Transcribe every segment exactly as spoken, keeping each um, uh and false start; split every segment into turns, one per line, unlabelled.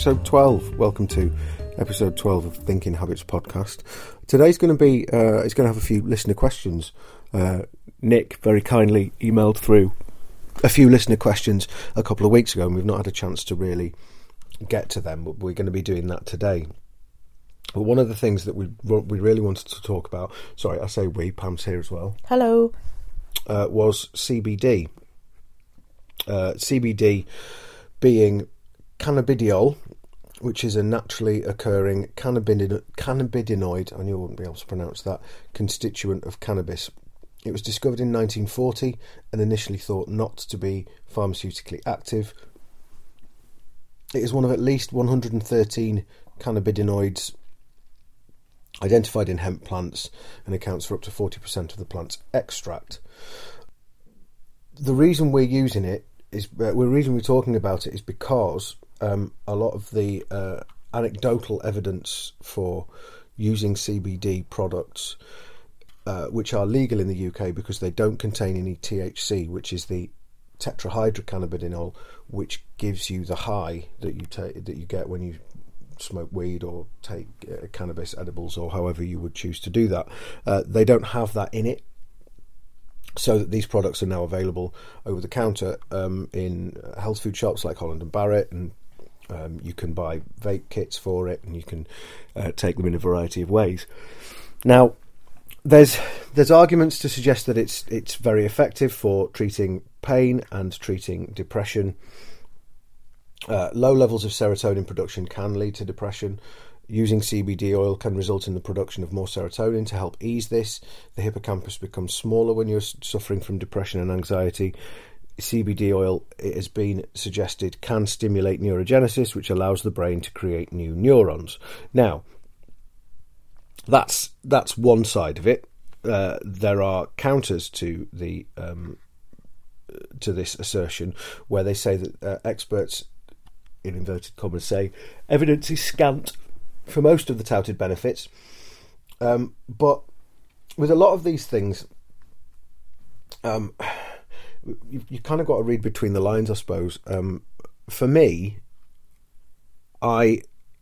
episode twelve. Welcome to episode twelve of Thinking Habits podcast. Today's going to be, uh, it's going to have a few listener questions. Uh, Nick very kindly emailed through a few listener questions a couple of weeks ago, and we've not had a chance to really get to them, but we're going to be doing that today. But one of the things that we we really wanted to talk about, sorry, I say we, Pam's here as well.
Hello.
Uh, was C B D. Uh, C B D being cannabidiol, which is a naturally occurring cannabidino- cannabidinoid, I knew I wouldn't be able to pronounce that, constituent of cannabis. It was discovered in nineteen forty and initially thought not to be pharmaceutically active. It is one of at least one hundred thirteen cannabidinoids identified in hemp plants and accounts for up to forty percent of the plant's extract. The reason we're using it is, uh, the reason we're talking about it is because um, a lot of the uh, anecdotal evidence for using C B D products, uh, which are legal in the U K because they don't contain any T H C, which is the tetrahydrocannabinol, which gives you the high that you take that you get when you smoke weed or take uh, cannabis edibles, or however you would choose to do that. Uh, they don't have that in it, so that these products are now available over the counter um, in health food shops like Holland and Barrett, and um, you can buy vape kits for it, and you can uh, take them in a variety of ways. Now, there's there's arguments to suggest that it's it's very effective for treating pain and treating depression. Uh, low levels of serotonin production can lead to depression. Using C B D oil can result in the production of more serotonin to help ease this. The hippocampus becomes smaller when you're suffering from depression and anxiety. C B D oil, it has been suggested, can stimulate neurogenesis, which allows the brain to create new neurons. Now, that's that's one side of it. Uh, there are counters to the um, to this assertion, where they say that uh, experts, in inverted commas, say evidence is scant for most of the touted benefits, um, but with a lot of these things, um, you, you kind of got to read between the lines, I suppose. Um, for me, I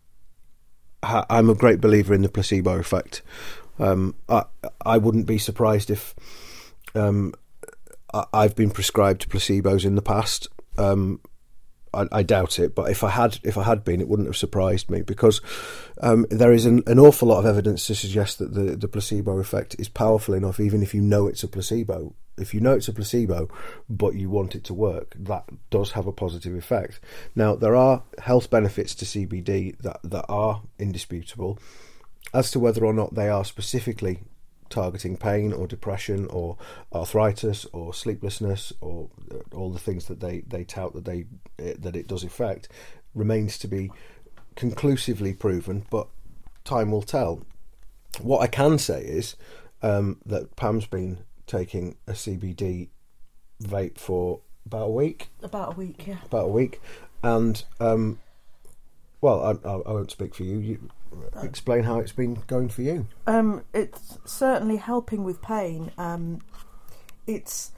I'm a great believer in the placebo effect. Um, I I wouldn't be surprised if um, I, I've been prescribed placebos in the past. Um, I, I doubt it, but if I had, if I had been, it wouldn't have surprised me, because um, there is an, an awful lot of evidence to suggest that the, the placebo effect is powerful enough, even if you know it's a placebo. If you know it's a placebo, but you want it to work, that does have a positive effect. Now, there are health benefits to C B D that, that are indisputable. As to whether or not they are specifically targeting pain or depression or arthritis or sleeplessness or all the things that they, they tout that they that it does affect, remains to be conclusively proven, but time will tell. What I can say is um, that Pam's been taking a C B D vape for about a week.
About a week, yeah. About
a week. And, um, well, I, I, I won't speak for you. You explain how it's been going for you.
Um, it's certainly helping with pain. Um, it's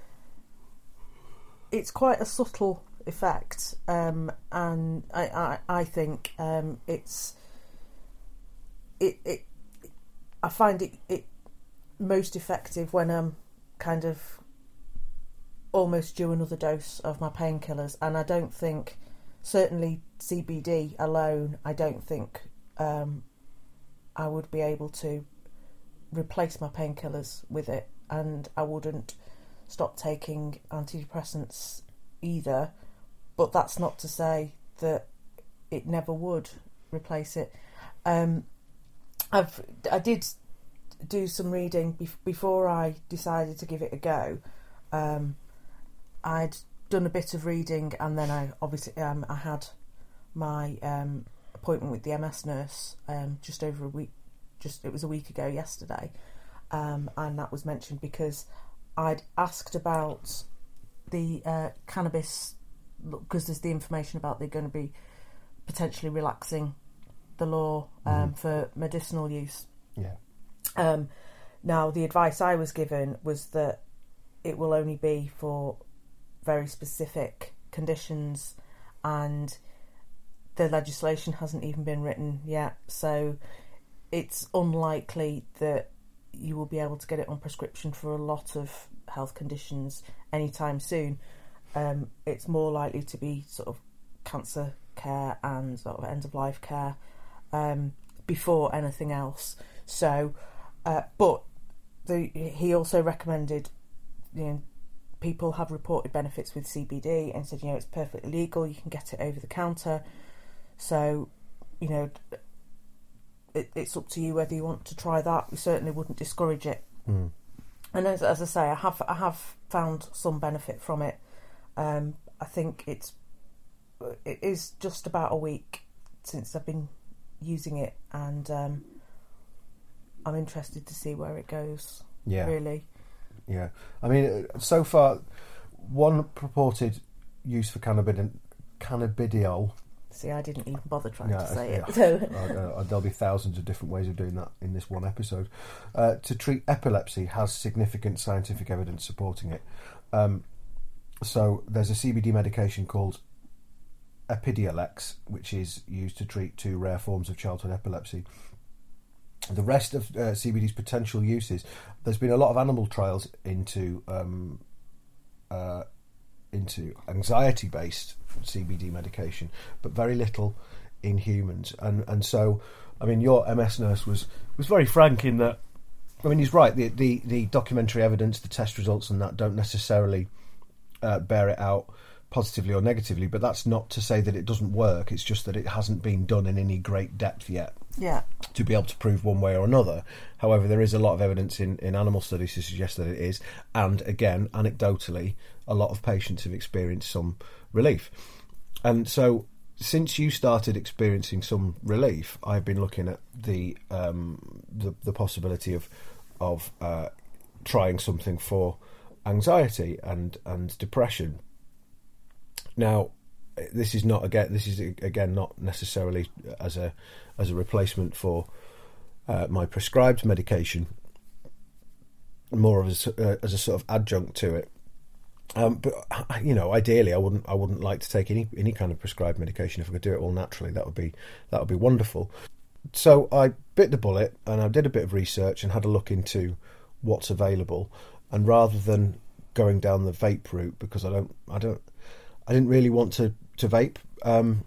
it's quite a subtle effect, um, and I I, I think um, it's it it I find it, it most effective when I'm kind of almost due another dose of my painkillers, and I don't think, certainly C B D alone, I don't think um, I would be able to replace my painkillers with it, and I wouldn't stop taking antidepressants either, but that's not to say that it never would replace it. Um, I've I did do some reading bef- before I decided to give it a go. Um, I'd done a bit of reading, and then I obviously um, I had my um, appointment with the M S nurse um, just over a week. Just it was a week ago yesterday, um, and that was mentioned because I'd asked about the uh, cannabis, because there's the information about they're going to be potentially relaxing the law um, mm-hmm. for medicinal use.
Yeah.
Um, now, the advice I was given was that it will only be for very specific conditions, and the legislation hasn't even been written yet, so it's unlikely that you will be able to get it on prescription for a lot of health conditions anytime soon. Um, it's more likely to be sort of cancer care and sort of end of life care um, before anything else. So, uh, but the, he also recommended, you know, people have reported benefits with C B D and said, you know, it's perfectly legal, you can get it over the counter. So, you know, it, it's up to you whether you want to try that. We certainly wouldn't discourage it.
Mm.
And as, as I say, I have I have found some benefit from it. Um, I think it's it is just about a week since I've been using it, and um, I'm interested to see where it goes.
Yeah,
really.
Yeah, I mean, so far, one purported use for cannabid- cannabidiol.
See, I didn't even bother trying
yeah,
to say
yeah.
it. So.
uh, uh, there'll be thousands of different ways of doing that in this one episode. Uh, to treat epilepsy has significant scientific evidence supporting it. Um, so there's a C B D medication called Epidiolex, which is used to treat two rare forms of childhood epilepsy. The rest of uh, C B D's potential uses, there's been a lot of animal trials into um, uh, into anxiety-based C B D medication, but very little in humans. And and so, I mean, your M S nurse was, was very frank in that. I mean, he's right. The the, the documentary evidence, the test results, and that don't necessarily uh, bear it out positively or negatively. But that's not to say that it doesn't work. It's just that it hasn't been done in any great depth yet.
Yeah.
To be able to prove one way or another. However, there is a lot of evidence in, in animal studies to suggest that it is. And again, anecdotally, a lot of patients have experienced some relief. And so, since you started experiencing some relief, I've been looking at the um, the, the possibility of of uh, trying something for anxiety and, and depression. Now, this is not again. This is again not necessarily as a as a replacement for uh, my prescribed medication. More of as, uh, as a sort of adjunct to it. Um, but you know, ideally, I wouldn't. I wouldn't like to take any any kind of prescribed medication. If I could do it all naturally, that would be that would be wonderful. So I bit the bullet and I did a bit of research and had a look into what's available. And rather than going down the vape route, because I don't, I don't. I didn't really want to, to vape. Um,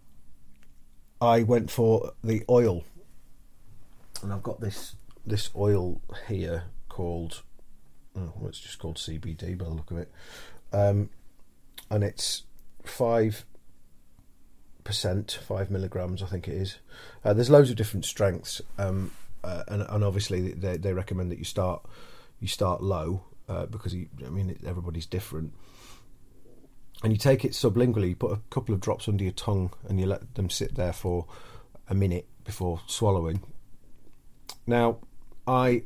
I went for the oil. And I've got this this oil here called, oh, well, it's just called C B D by the look of it. Um, and it's five percent, five milligrams, I think it is. Uh, there's loads of different strengths. Um, uh, and, and obviously they, they recommend that you start you start low uh, because, you, I mean, everybody's different. And you take it sublingually, you put a couple of drops under your tongue and you let them sit there for a minute before swallowing. Now, I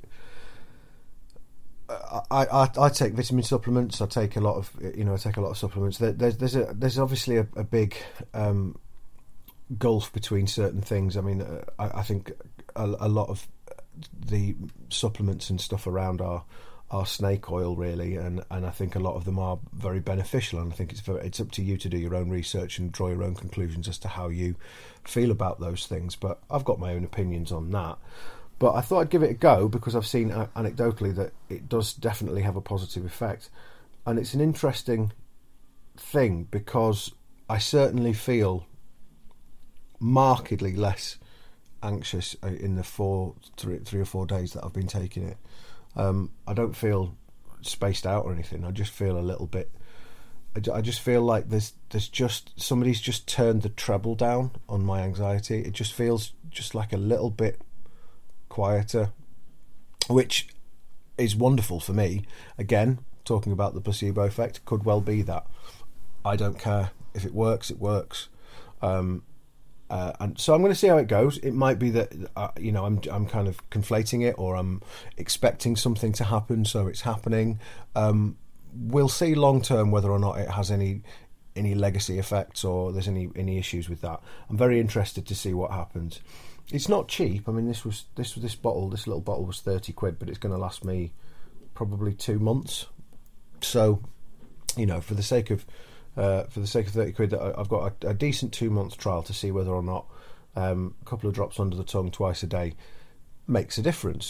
I, I, I take vitamin supplements. I take a lot of, you know, I take a lot of supplements. There, there's there's a there's obviously a, a big um, gulf between certain things. I mean, uh, I, I think a, a lot of the supplements and stuff around are. are snake oil really, and, and I think a lot of them are very beneficial, and I think it's very, it's up to you to do your own research and draw your own conclusions as to how you feel about those things. But I've got my own opinions on that. But I thought I'd give it a go because I've seen uh, anecdotally that it does definitely have a positive effect, and it's an interesting thing because I certainly feel markedly less anxious in the four three, three or four days that I've been taking it. Um, I don't feel spaced out or anything. I just feel a little bit. I just feel like there's there's just somebody's just turned the treble down on my anxiety. It just feels just like a little bit quieter, which is wonderful for me. Again, talking about the placebo effect, could well be that. I don't care if it works. It works. Um, Uh, and so I'm going to see how it goes. It might be that uh, you know I'm I'm kind of conflating it, or I'm expecting something to happen, so it's happening. Um, we'll see long term whether or not it has any any legacy effects or there's any any issues with that. I'm very interested to see what happens. It's not cheap. I mean, this was this this bottle, this little bottle was thirty quid, but it's going to last me probably two months. So, you know, for the sake of uh, for the sake of thirty quid, that I've got a, a decent two month trial to see whether or not um, a couple of drops under the tongue twice a day makes a difference.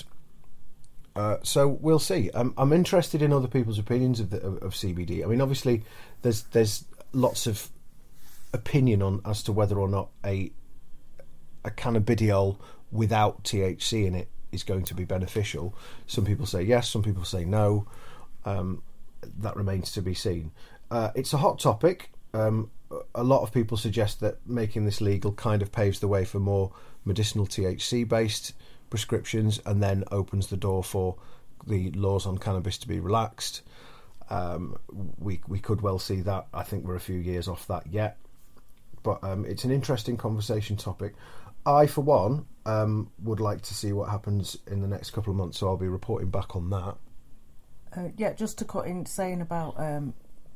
Uh, so we'll see. I'm, I'm interested in other people's opinions of, the, of, of C B D. I mean, obviously, there's there's lots of opinion on as to whether or not a a cannabidiol without T H C in it is going to be beneficial. Some people say yes, some people say no. Um, that remains to be seen. Uh, it's a hot topic. Um, a lot of people suggest that making this legal kind of paves the way for more medicinal T H C based prescriptions, and then opens the door for the laws on cannabis to be relaxed. Um, we we could well see that. I think we're a few years off that yet, but um, it's an interesting conversation topic. I, for one, um, would like to see what happens in the next couple of months, so I'll be reporting back on that.
Uh, yeah, just to cut in, saying about um,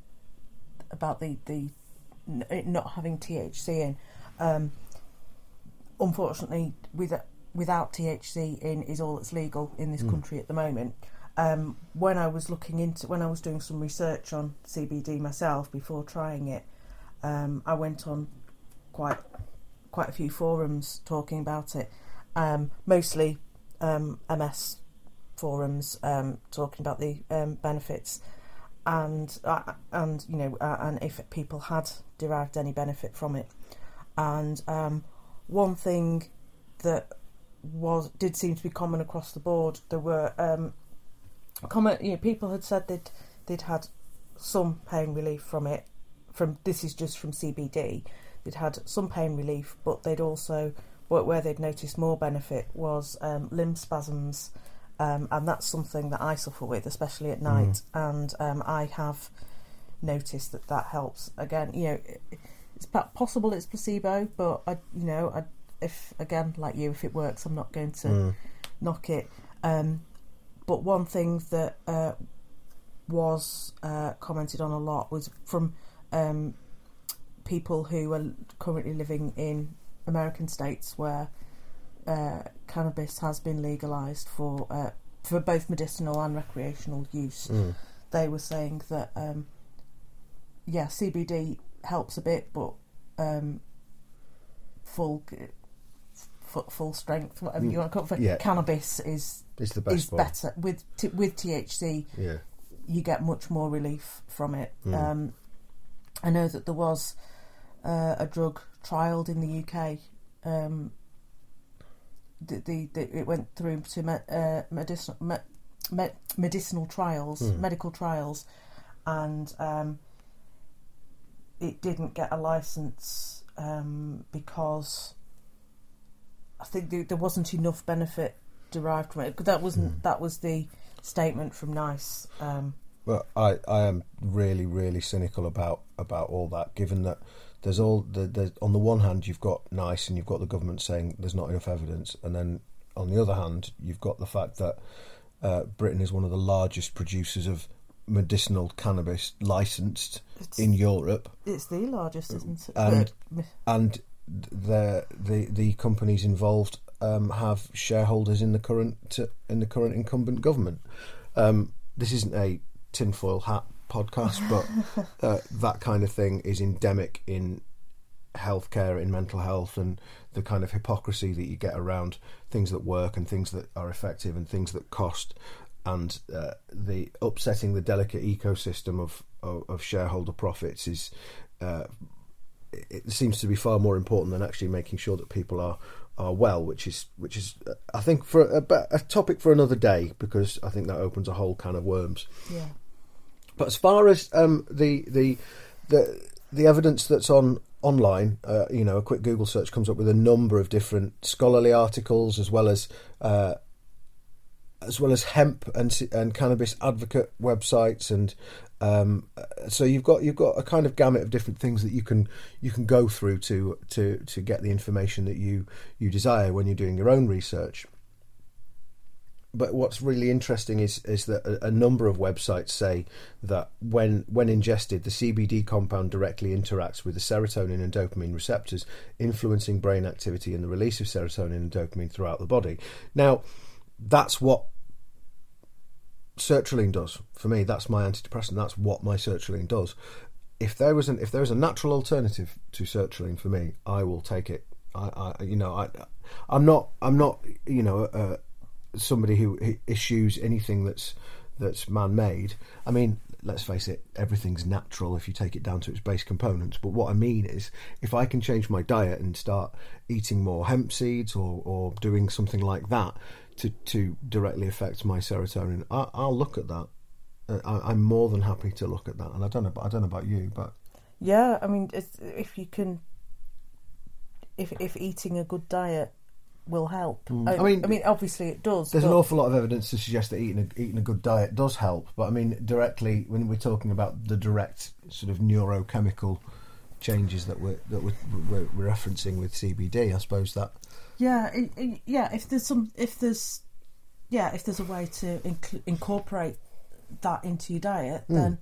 about the the it not having T H C in. Um, unfortunately, with without T H C in is all that's legal in this mm. country at the moment. Um, when I was looking into, when I was doing some research on C B D myself before trying it, um, I went on quite quite a few forums talking about it, um, mostly um, M S forums um, talking about the um, benefits, and uh, and you know uh, and if people had derived any benefit from it. And um, one thing that was did seem to be common across the board, there were um, common you know people had said they'd they'd had some pain relief from it. From this is just from C B D. They'd had some pain relief, but they'd also where they'd noticed more benefit was um, limb spasms, um, and that's something that I suffer with, especially at night. Mm. And um, I have noticed that that helps. Again, you know, it's possible it's placebo, but I, you know, I, if again like you, if it works, I'm not going to mm. knock it. Um, but one thing that uh, was uh, commented on a lot was from um, people who are currently living in American states where uh, cannabis has been legalised for uh, for both medicinal and recreational use. Mm. They were saying that um, yeah, C B D helps a bit, but um, full full, full strength, whatever mm. you want to call it,
yeah.
cannabis is
it's the best
is
one.
better with t- with T H C.
Yeah.
You get much more relief from it.
Mm.
Um, I know that there was uh, a drug trialled in the U K. Um, the, the, the it went through to me, uh, medicinal me, me, medicinal trials, mm. medical trials, and um, it didn't get a license um, because I think there, there wasn't enough benefit derived from it. That wasn't mm. that was the statement from NICE. Um,
well, I, I am really really cynical about about all that, given that there's all the, the on the one hand you've got NICE and you've got the government saying there's not enough evidence, and then on the other hand you've got the fact that uh, Britain is one of the largest producers of medicinal cannabis licensed it's, in Europe.
It's the largest, isn't it?
And and the the the companies involved um, have shareholders in the current in the current incumbent government. Um, this isn't a tinfoil hat podcast, but uh, that kind of thing is endemic in healthcare, in mental health, and the kind of hypocrisy that you get around things that work and things that are effective and things that cost, and uh, the upsetting the delicate ecosystem of of, of shareholder profits is uh, it seems to be far more important than actually making sure that people are are well, which is which is uh, I think for a, a topic for another day, because I think that opens a whole can of worms.
Yeah.
But as far as um, the the the the evidence that's on online, uh, you know, a quick Google search comes up with a number of different scholarly articles, as well as uh, as well as hemp and and cannabis advocate websites, and um, so you've got you've got a kind of gamut of different things that you can you can go through to to to get the information that you you desire when you're doing your own research. But what's really interesting is is that a, a number of websites say that when when ingested, the C B D compound directly interacts with the serotonin and dopamine receptors, influencing brain activity and the release of serotonin and dopamine throughout the body. Now, that's what sertraline does for me. That's my antidepressant. That's what my sertraline does. if there was an if there was a natural alternative to sertraline for me, I will take it. I, I you know, I, I'm not, I'm not, you know, uh, somebody who issues anything that's that's man-made. I mean, let's face it, everything's natural if you take it down to its base components. But what I mean is, if I can change my diet and start eating more hemp seeds or, or doing something like that to, to directly affect my serotonin, I, I'll look at that. Uh, I, I'm more than happy to look at that. And I don't know, I don't know about you, but
yeah, I mean, it's, if you can, if if eating a good diet will help.
Mm.
I,
I mean,
I mean, obviously it does.
There's
but...
an awful lot of evidence to suggest that eating a, eating a good diet does help. But I mean, directly when we're talking about the direct sort of neurochemical changes that we're that we're, we're, we're referencing with C B D, I suppose that.
Yeah, it, it, yeah. If there's some, if there's, yeah, if there's a way to inc- incorporate that into your diet, mm. then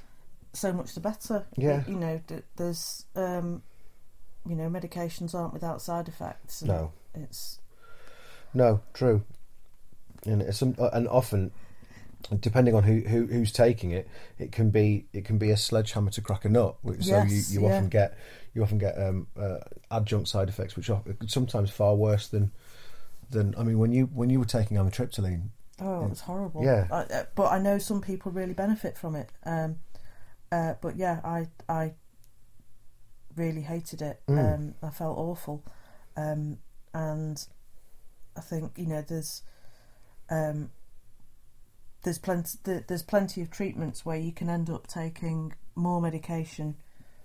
so much the better.
Yeah,
you know, there's, um, you know, medications aren't without side effects.
No.
It's
no true, and it's and often, depending on who, who who's taking it, it can be it can be a sledgehammer to crack a nut. Which,
yes,
so you, you
yeah.
often get you often get um, uh, adjunct side effects, which are sometimes far worse than than I mean when you when you were taking amitriptyline.
Oh, it was horrible.
Yeah,
I, uh, but I know some people really benefit from it. Um, uh, but yeah, I I really hated it.
Mm.
Um, I felt awful. Um, And I think, you know, there's um, there's plenty there's plenty of treatments where you can end up taking more medication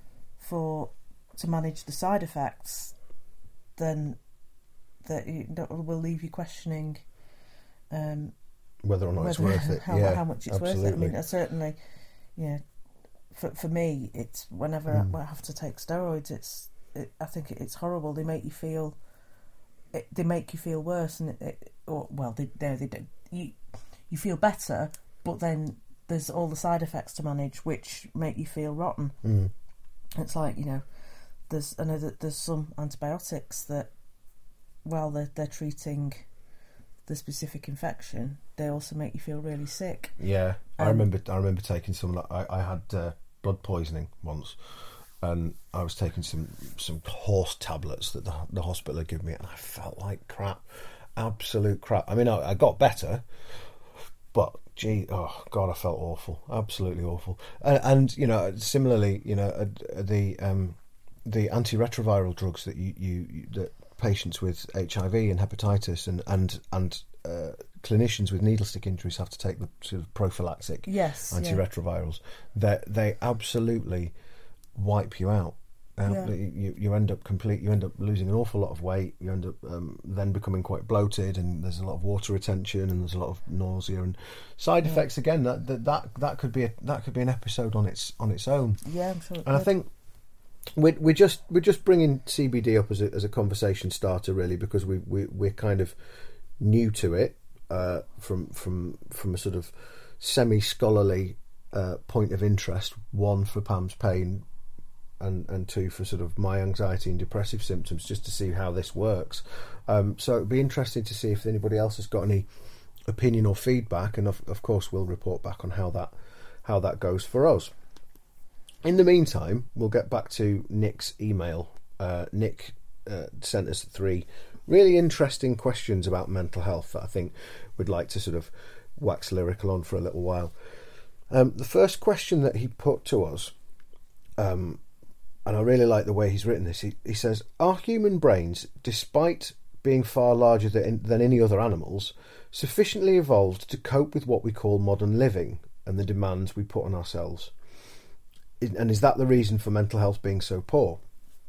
for to manage the side effects than that, you, that will leave you questioning um,
whether or not
whether,
it's worth it.
How,
yeah,
how much it's
absolutely.
worth it. I mean, I certainly, yeah. For for me, it's whenever mm. I have to take steroids, it's it, I think it's horrible. They make you feel. It, they make you feel worse, and it, it, or well, they they, they do. You you feel better, but then there's all the side effects to manage, which make you feel rotten.
Mm.
It's like, you know, there's I know that there's some antibiotics that, while they're they're treating the specific infection, they also make you feel really sick.
Yeah,
um,
I remember. I remember taking some. Like, I I had uh, blood poisoning once. And I was taking some, some horse tablets that the, the hospital had given me, and I felt like crap, absolute crap. I mean, I, I got better, but gee, oh God, I felt awful, absolutely awful. And, and you know, similarly, you know, uh, the um, the antiretroviral drugs that you, you that patients with H I V and hepatitis and and and uh, clinicians with needle stick injuries have to take, the sort of prophylactic
yes,
antiretrovirals. Yeah. They they absolutely wipe you out. Um,
yeah.
you you end up complete. You end up losing an awful lot of weight. You end up um, then becoming quite bloated, and there's a lot of water retention, and there's a lot of nausea and side yeah. effects. Again, that, that that that could be a, that could be an episode on its on its own.
Yeah, I'm sure.
And I think we we just we're just bringing C B D up as a as a conversation starter, really, because we we we're kind of new to it uh, from from from a sort of semi scholarly uh, point of interest. One for Pam's pain. And, and two for sort of my anxiety and depressive symptoms, just to see how this works. Um, so it'd be interesting to see if anybody else has got any opinion or feedback, and of, of course we'll report back on how that how that goes for us. In the meantime, we'll get back to Nick's email. Uh, Nick uh, sent us three really interesting questions about mental health that I think we'd like to sort of wax lyrical on for a little while. Um, the first question that he put to us. Um, And I really like the way he's written this. He, he says, are human brains, despite being far larger than, than any other animals, sufficiently evolved to cope with what we call modern living and the demands we put on ourselves? And is that the reason for mental health being so poor?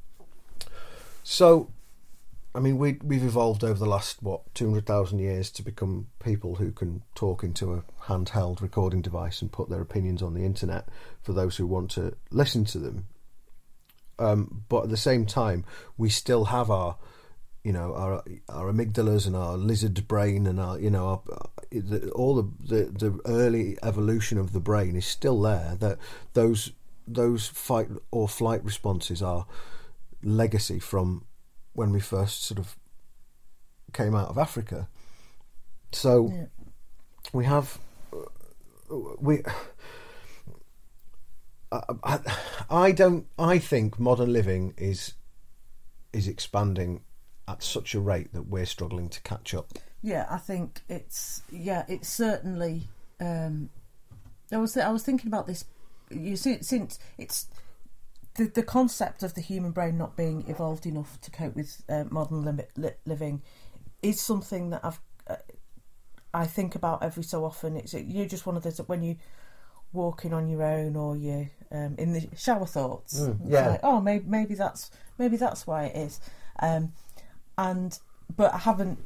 So, I mean, we, we've evolved over the last, what, two hundred thousand years to become people who can talk into a handheld recording device and put their opinions on the internet for those who want to listen to them. Um, but at the same time, we still have our, you know, our our amygdalas and our lizard brain and our, you know, our, the, all the, the the early evolution of the brain is still there. That those those fight or flight responses are legacy from when we first sort of came out of Africa. So yeah. we have we. I, I, I don't. I think modern living is is expanding at such a rate that we're struggling to catch up.
Yeah, I think it's yeah, it's certainly. Um, I was I was thinking about this. You see, since it's the the concept of the human brain not being evolved enough to cope with uh, modern li- li- living is something that I've uh, I think about every so often. It's you're just one of those that when you walking on your own or you um, in the shower thoughts.
Mm,
it's
yeah.
like, oh, maybe maybe that's maybe that's why it is. Um, and but I haven't.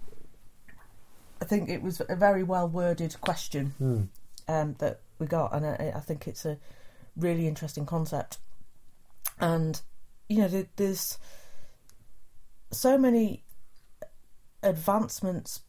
I think it was a very well worded question
Mm.
um, that we got, and I, I think it's a really interesting concept. And you know, there, there's so many advancements,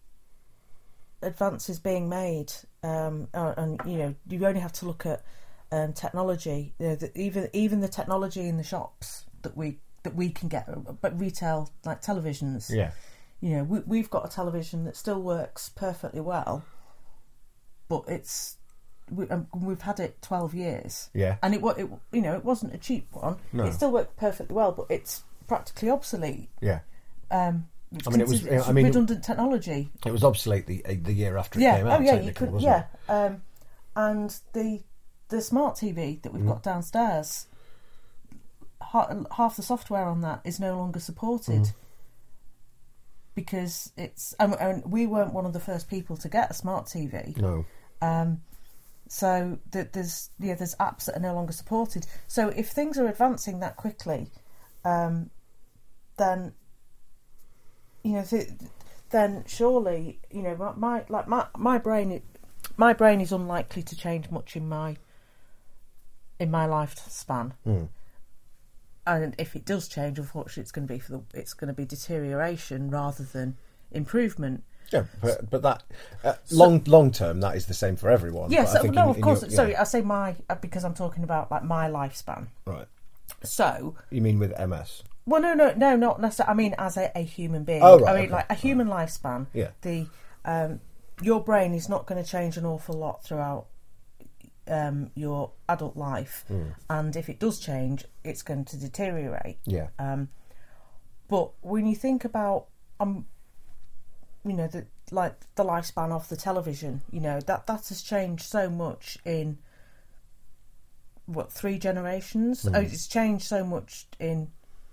advances being made, um, and you know, you only have to look at um, technology. You know, the, even even the technology in the shops that we that we can get, but retail like televisions.
Yeah.
You know, we, we've got a television that still works perfectly well, but it's we, um, we've had it twelve years.
Yeah.
And it, wa- it you know, it wasn't a cheap one.
No.
It still worked perfectly well, but it's practically obsolete.
Yeah.
Um,
I mean, it was.
it's
I mean,
redundant technology.
it was obsolete the the year after it
Yeah.
came out.
Oh, yeah. You
technically,
could.
wasn't
Yeah.
it?
Um, and the the smart T V that we've
Mm.
got downstairs, half, half the software on that is no longer supported.
Mm.
Because it's, and, and we weren't one of the first people to get a smart T V.
No.
Um, so th- there's yeah, there's apps that are no longer supported. So if things are advancing that quickly, um, then you know, th- then surely you know my, my like my my brain, my brain is unlikely to change much in my in my lifespan.
Mm.
And if it does change, unfortunately, it's going to be for the it's going to be deterioration rather than improvement.
Yeah, but but that uh,
So-
long long term, that is the same for everyone.
Yes,
but I think
no,
in-
of
in
course.
your-
Sorry,
yeah.
I say my uh, because I'm talking about like my lifespan.
Right.
So,
You mean with M S?
well, no, no, no, not necessarily. I mean, as a, a human being.
Oh, right,
I mean,
okay,
like a human lifespan.
Yeah.
The um, your brain is not going to change an awful lot throughout um, your adult life,
Mm.
and if it does change, it's going to deteriorate.
Yeah.
Um, but when you think about, um, you know, the like the lifespan of the television, you know, that that has changed so much in what three generations?
Mm.
Oh, it's changed so much in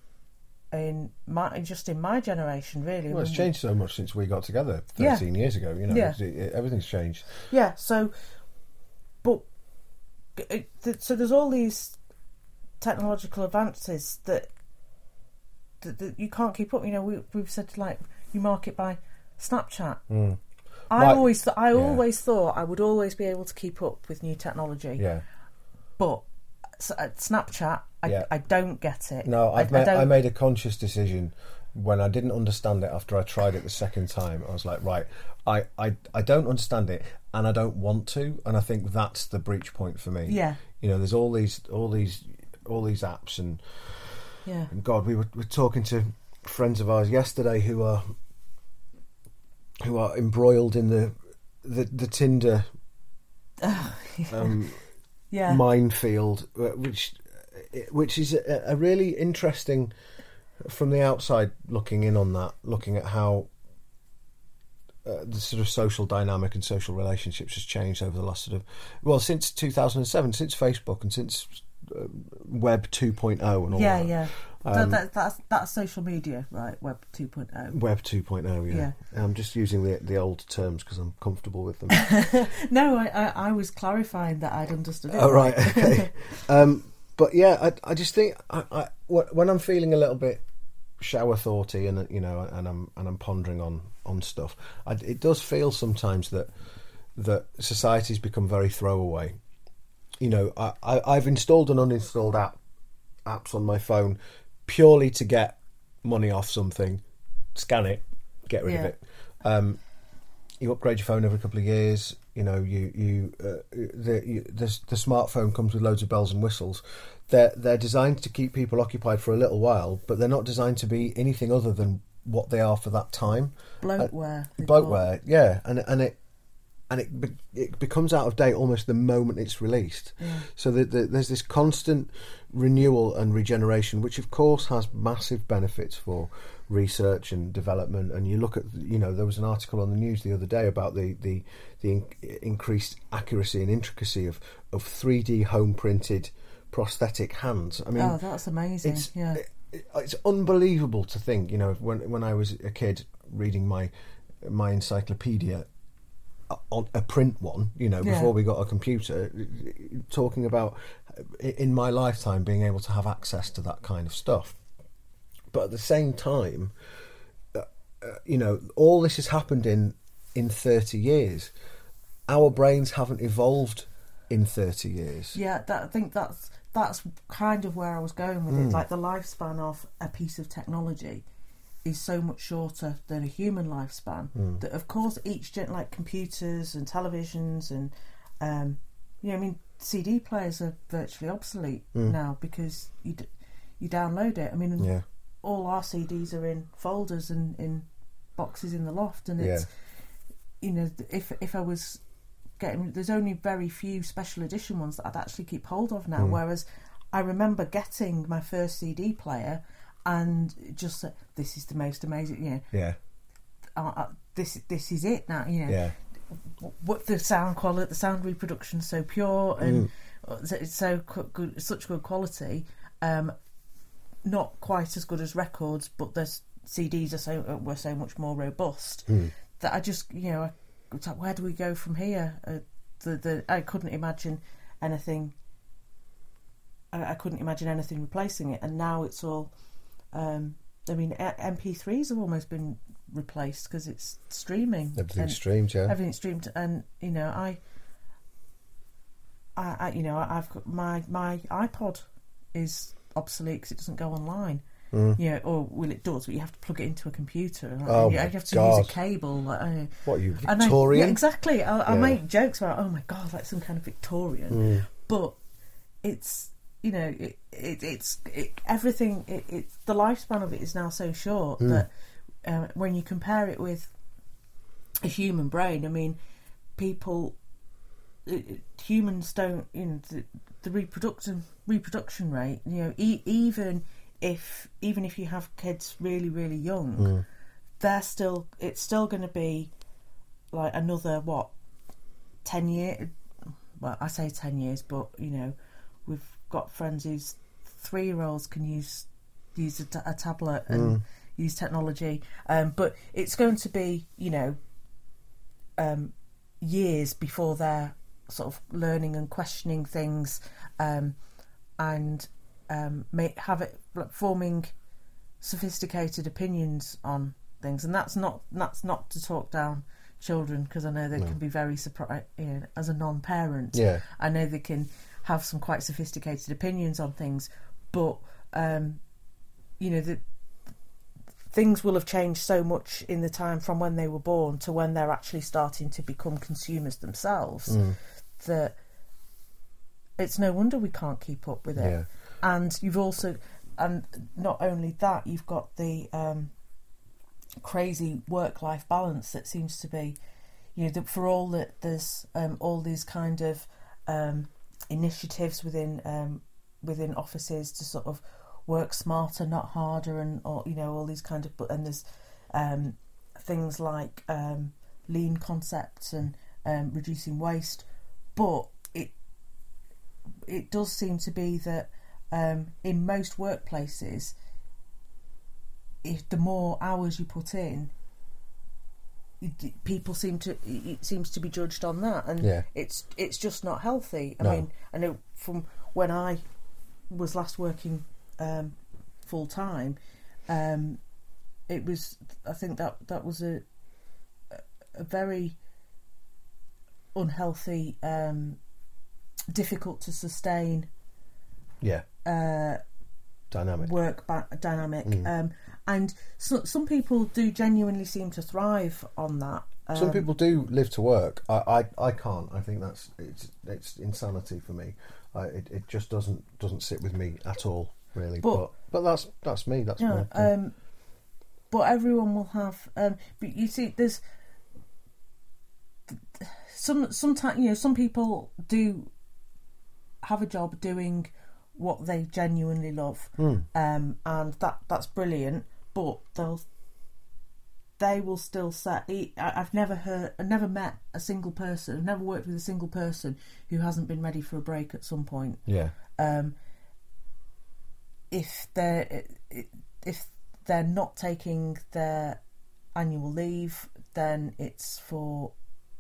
in my just in my generation, really.
Well, it's
I mean,
changed so much since we got together
Yeah.
thirteen years ago. You know,
Yeah.
It's- it, everything's changed.
Yeah. So, but it, th- so there's all these technological advances that that, that you can't keep up. You know, we we've said like you market by Snapchat.
Mm.
I
Right.
always th- I
Yeah.
always thought I would always be able to keep up with new technology.
Yeah.
But s- at Snapchat, I,
Yeah.
I don't get it.
No, I've
I,
made,
I
I,
don't.
made a conscious decision when I didn't understand it after I tried it the second time. I was like, right, I, I, I don't understand it and I don't want to, and I think that's the breach point for me.
Yeah.
You know, there's all these all these all these apps and,
Yeah.
and God, we were, we were talking to friends of ours yesterday who are who are embroiled in the the, the Tinder um,
Yeah.
minefield, uh, which which is a, a really interesting from the outside looking in on that, looking at how uh, the sort of social dynamic and social relationships has changed over the last sort of well since two thousand seven, since Facebook and since uh, Web two point oh and all
yeah,
that.
yeah.
Um,
that, that, that's that's social media, right? Web two point oh.
Web two point oh, yeah.
Yeah.
I'm just using the the old terms because I'm comfortable with them.
No, I, I I was clarifying that I'd understood it.
Oh, right, okay. um, but yeah, I, I just think I, I, when I'm feeling a little bit shower thoughty and you know, and I'm and I'm pondering on on stuff, I, it does feel sometimes that that society's become very throwaway. You know, I, I I've installed and uninstalled app apps on my phone purely to get money off something, scan it, get rid of
Yeah.
it. Um, you upgrade your phone every couple of years. You know, you you uh, the you, the the smartphone comes with loads of bells and whistles. They're they're designed to keep people occupied for a little while, but they're not designed to be anything other than what they are for that time.
Bloatware.
Uh,
they call it.
bloatware, yeah, and and it and it be, it becomes out of date almost the moment it's released.
Yeah.
So the, the, there's this constant renewal and regeneration, which of course has massive benefits for research and development. And you look at, you know, there was an article on the news the other day about the the, the in, increased accuracy and intricacy of, of three D home printed prosthetic hands. I mean,
oh, that's amazing.
It's,
yeah.
it, it's unbelievable to think, you know, when when I was a kid reading my my encyclopedia on a print one, you know, before
Yeah.
we got a computer, talking about in my lifetime being able to have access to that kind of stuff. But at the same time, uh, uh, you know, all this has happened in in thirty years. Our brains haven't evolved in thirty years.
Yeah, that, I think that's that's kind of where I was going with
Mm.
it. Like the lifespan of a piece of technology is so much shorter than a human lifespan.
Mm.
That of course each gen, like computers and televisions and um, you know, I mean, C D players are virtually obsolete
Mm.
now because you d- you download it. I mean,
Yeah.
all our C Ds are in folders and in boxes in the loft, and it's
Yeah.
you know, if if I was getting, there's only very few special edition ones that I'd actually keep hold of now.
Mm.
Whereas I remember getting my first C D player and just uh, this is the most amazing, you know,
Yeah.
uh, uh, this this is it now, you know.
Yeah.
What the sound quality, the sound reproduction so pure and mm. it's so good, such good quality. Um, not quite as good as records, but the C Ds are so were so much more robust
Mm.
that I just, you know, I was like, where do we go from here? Uh, the the I couldn't imagine anything. I, I couldn't imagine anything replacing it, and now it's all. Um, I mean, M P threes have almost been replaced because it's streaming.
Everything's streamed, yeah.
Everything's streamed, and you know, I, I, I you know, I've got my my iPod is obsolete because it doesn't go online.
Mm.
You know, or well, it does, but you have to plug it into a computer. And
Oh
you
my
have to
God.
use a cable. Like, uh,
What, you
and I-
Victorian?
yeah, exactly. I, I
Yeah.
make jokes about, oh my God, like some kind of Victorian,
Mm.
but it's, you know, it, it it's it, everything. It, it the lifespan of it is now so short
Mm.
that uh, when you compare it with a human brain, I mean, people, it, it- humans don't, you know, the, the reproduction reproduction rate. You know, e- even if even if you have kids really really young,
Mm.
they're still it's still going to be like another what ten years. Well, I say ten years, but you know, we've got friends whose three year olds can use use a, ta- a tablet and
Mm.
use technology, um, but it's going to be, you know, um, years before they're sort of learning and questioning things, um, and um, may have it like, forming sophisticated opinions on things. And that's not that's not to talk down children, because I know they
No.
can be very surprised. You know, as a non-parent,
Yeah.
I know they can have some quite sophisticated opinions on things, but um, you know, the things will have changed so much in the time from when they were born to when they're actually starting to become consumers themselves,
Mm.
that it's no wonder we can't keep up with it.
Yeah.
And you've also, and not only that, you've got the um, crazy work-life balance that seems to be, you know, that for all that there's um, all these kind of um, initiatives within um, within offices to sort of work smarter, not harder, and or you know all these kind of, and there's um, things like um, lean concepts and um, reducing waste, but it it does seem to be that um, in most workplaces, if the more hours you put in, it, people seem to it seems to be judged on that, and
Yeah.
it's it's just not healthy. I
No.
mean, I know from when I was last working um, full time, um, it was I think that that was a a very unhealthy, um, difficult to sustain
Yeah.
uh,
Dynamic.
work ba- dynamic,
Mm.
um, and so, some people do genuinely seem to thrive on that. Um,
Some people do live to work. I, I, I can't. I think that's it's it's insanity for me. I, it it just doesn't doesn't sit with me at all, really. But
But-
but, that's that's me. That's
yeah,
my thing.
um, but everyone will have. Um, but you see, there's some sometimes you know some people do have a job doing what they genuinely love,
mm.
um, and that that's brilliant. But they'll they will still say, I've never heard, I've never met a single person, I've never worked with a single person who hasn't been ready for a break at some point.
Yeah.
Um, if they're if they're not taking their annual leave, then it's for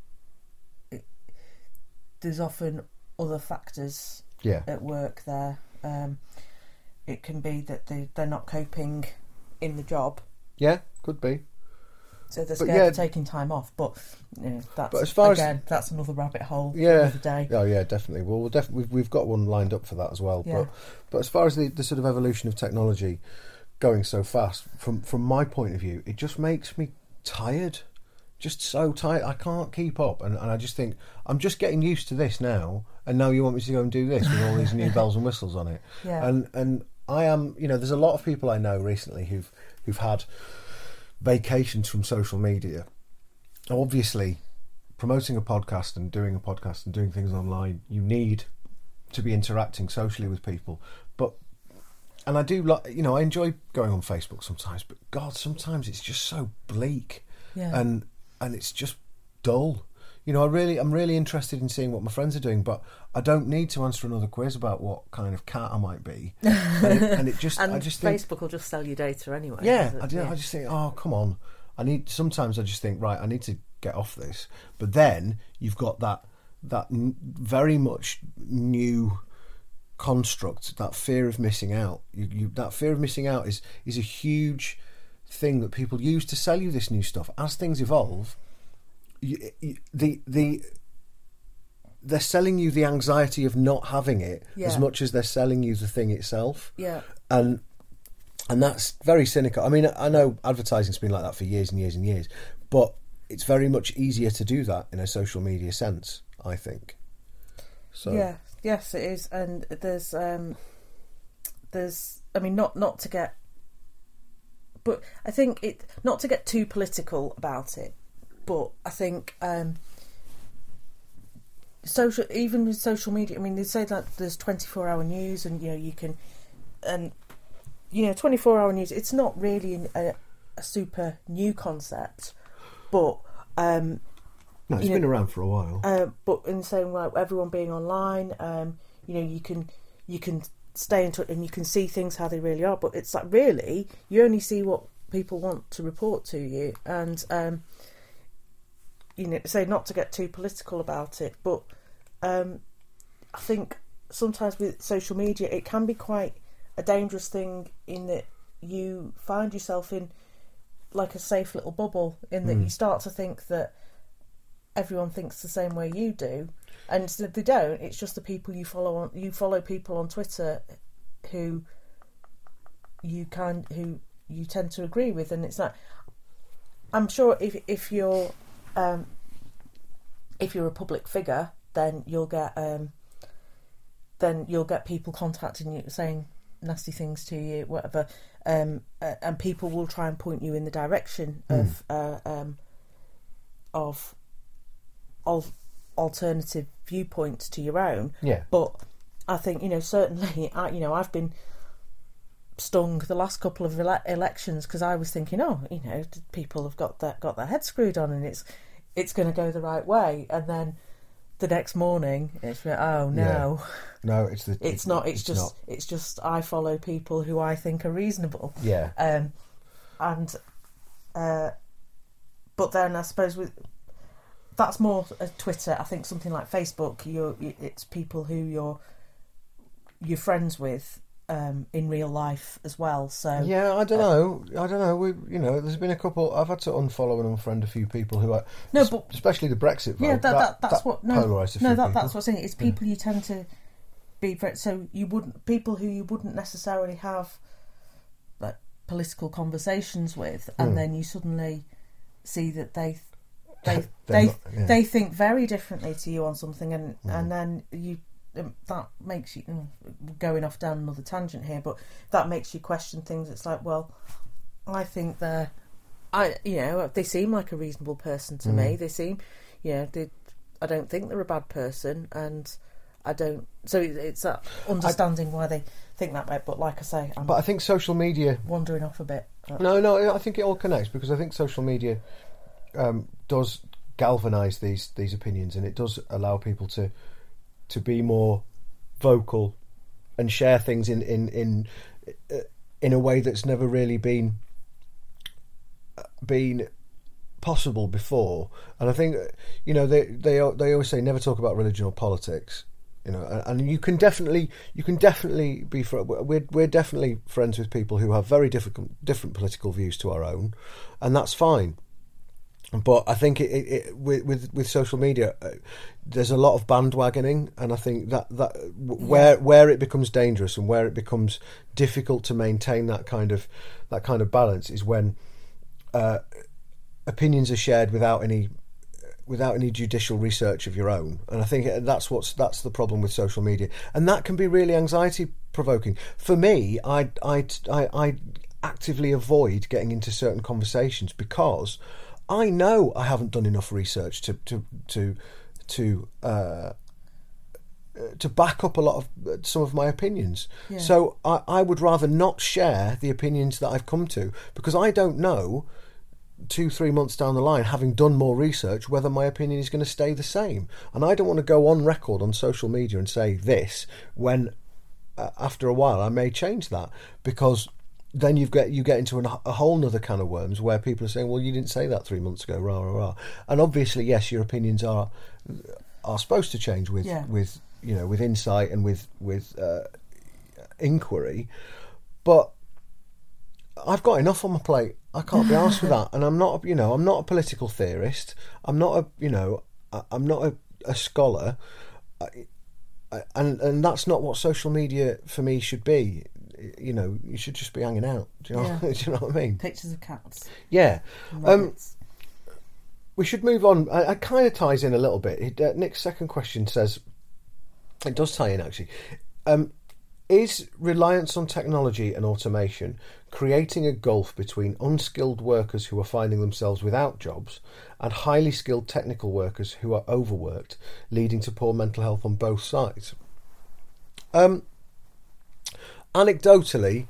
it, there's often other factors
yeah.
at work there. Um, it can be that they they're not coping in the job.
Yeah, could be.
So they're
But
scared
yeah,
of taking time off, but you know, that's
but as far
again
as,
that's another rabbit hole.
Yeah,
for another day.
Oh yeah, definitely. Well, we'll definitely we've, we've got one lined up for that as well.
Yeah.
But but as far as the, the sort of evolution of technology going so fast, from from my point of view, it just makes me tired. Just so tired. I can't keep up, and, and I just think I'm just getting used to this now. And now you want me to go and do this with all these new bells and whistles on it.
Yeah.
And and I am, you know, there's a lot of people I know recently who've who've had vacations from social media. Obviously, promoting a podcast and doing a podcast and doing things online, you need to be interacting socially with people. But and I do like, you know, I enjoy going on Facebook sometimes, but God, sometimes it's just so bleak,
Yeah.
and and it's just dull. You know, I really, I'm really interested in seeing what my friends are doing, but I don't need to answer another quiz about what kind of cat I might be. And it, and it just,
and
I just think,
Facebook will just sell you data anyway.
yeah,
does it?
I, do,
yeah.
I just think, oh, come on. I need. Sometimes I just think, right, I need to get off this. But then you've got that that n- very much new construct, that fear of missing out. You, you, that fear of missing out is is a huge thing that people use to sell you this new stuff. As things evolve, you, you, the the they're selling you the anxiety of not having it
Yeah.
as much as they're selling you the thing itself.
Yeah.
And and that's very cynical. I mean, I know advertising's been like that for years and years and years, but it's very much easier to do that in a social media sense, I think. So
Yeah, yes, it is, and there's, um, there's, I mean, not not to get, but I think it not to get too political about it, but I think um, social, even with social media, I mean, they say that there's twenty-four hour news, and you know you can, and you know, twenty-four hour news. It's not really a, a super new concept, but. Um,
No, it's
you
been
know,
around for a while.
Uh, but in the same way, everyone being online, um, you know, you can you can stay in touch and you can see things how they really are. But it's like really, you only see what people want to report to you, and um, you know, say not to get too political about it, but um, I think sometimes with social media, it can be quite a dangerous thing in that you find yourself in like a safe little bubble, in that
Mm.
you start to think that everyone thinks the same way you do, and so they don't. It's just the people you follow on. You follow people on Twitter who you kind who you tend to agree with, and it's like I'm sure if if you're um, if you're a public figure, then you'll get um, then you'll get people contacting you saying nasty things to you, whatever, um, uh, and people will try and point you in the direction
Mm.
of uh, um, of of alternative viewpoints to your own.
Yeah.
But I think, you know, certainly, I, you know, I've been stung the last couple of ele- elections because I was thinking, oh, you know, people have got that got their head screwed on, and it's it's going to go the right way, and then the next morning it's oh no,
Yeah. No, it's the.
it's
it-
not. It's,
it's
just
not.
it's just I follow people who I think are reasonable.
Yeah.
Um, and uh, but then I suppose with that's more uh, Twitter. I think something like Facebook, you're it's people who you're you're friends with um, in real life as well. So
Yeah, I don't know. I don't know. We, you know, there's been a couple. I've had to unfollow and unfriend a few people who are
No, but-
especially the Brexit vote.
yeah, that, that that's what no
polarised a few
no that,
people.
that's what I'm saying. It's people you tend to be very, so you wouldn't people who you wouldn't necessarily have like political conversations with, and
Mm.
then you suddenly see that they they
They're
they
not- yeah.
they think very differently to you on something, and
Mm.
and then you um, that makes you mm, going off down another tangent here, but that makes you question things. It's like, well, I think they're I you know they seem like a reasonable person to
Mm.
me. They seem, you know, they I don't think they're a bad person, and I don't. So it's that understanding I, why they think that way. But like I say, I'm
but I think social media
wandering off a bit.
No, no, I think it all connects, because I think social media um, does galvanise these these opinions, and it does allow people to to be more vocal and share things in in in in a way that's never really been been possible before. And I think, you know, they they they always say never talk about religion or politics, you know, and, and you can definitely you can definitely be fr- we're we're definitely friends with people who have very different different political views to our own, and that's fine. But I think it, it, it with, with with social media, uh, there's a lot of bandwagoning, and I think that that w- where where it becomes dangerous and where it becomes difficult to maintain that kind of that kind of balance is when uh, opinions are shared without any without any judicial research of your own. And I think that's what's that's the problem with social media, and that can be really anxiety provoking. For me, I I I, I actively avoid getting into certain conversations because I know I haven't done enough research to to to to uh, to back up a lot of some of my opinions. Yeah. So I, I would rather not share the opinions that I've come to, because I don't know two three months down the line, having done more research, whether my opinion is going to stay the same. And I don't want to go on record on social media and say this when uh, after a while I may change that, because then you get you get into an, a whole nother can of worms where people are saying, well, you didn't say that three months ago, rah, rah, rah. And obviously, yes, your opinions are are supposed to change with, yeah. with you know, with insight and with, with uh, inquiry. But I've got enough on my plate. I can't be arsed with that. And I'm not, you know, I'm not a political theorist. I'm not a, you know, I'm not a, a scholar. I, I, and and that's not what social media for me should be. You know, you should just be hanging out. Do you know? Yeah. Do you know what I mean?
Pictures of cats.
Yeah. Um, we should move on. It kind of ties in a little bit. It, uh, Nick's second question says, it does tie in actually. Um, is reliance on technology and automation creating a gulf between unskilled workers who are finding themselves without jobs and highly skilled technical workers who are overworked, leading to poor mental health on both sides? Um. Anecdotally,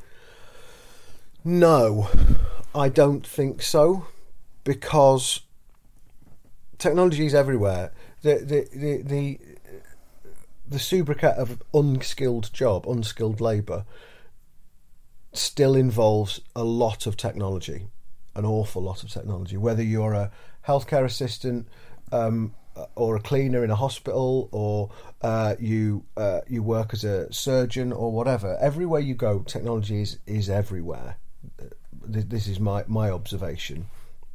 no, I don't think so, because technology is everywhere. The the the the, the sobriquet of unskilled job, unskilled labour, still involves a lot of technology, an awful lot of technology. Whether you're a healthcare assistant, um, or a cleaner in a hospital, or uh, you uh, you work as a surgeon or whatever, everywhere you go, technology is, is everywhere. This is my, my observation.